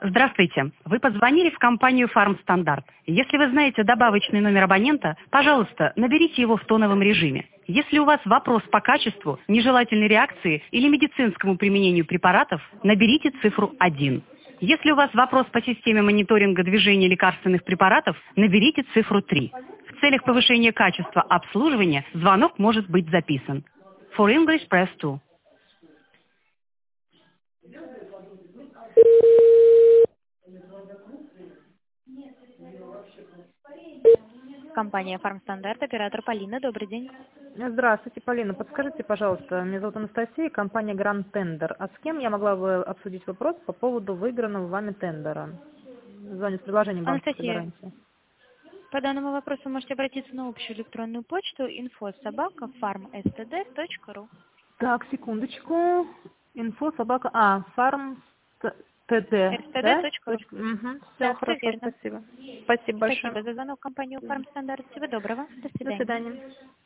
Здравствуйте. Вы позвонили в компанию «Фармстандарт». Если вы знаете добавочный номер абонента, пожалуйста, наберите его в тоновом режиме. Если у вас вопрос по качеству, нежелательной реакции или медицинскому применению препаратов, наберите цифру 1. Если у вас вопрос по системе мониторинга движения лекарственных препаратов, наберите цифру 3. В целях повышения качества обслуживания звонок может быть записан. For English, press 2. Компания «Фармстандарт», оператор Полина. Добрый день. Здравствуйте, Полина. Подскажите, пожалуйста, меня зовут Анастасия, компания Grand Tender. А с кем я могла бы обсудить вопрос по поводу выигранного вами тендера? Звоню с предложением банковской Анастасия, гарантии. по данному вопросу можете обратиться на общую электронную почту info@farmstd.ru. Так, секундочку. Farm ТД, да? std.ru. Угу. Все Да, все хорошо, верно. спасибо. Спасибо большое. Спасибо за звонок в компанию «Фармстандарт». Всего доброго. До До свидания. свидания.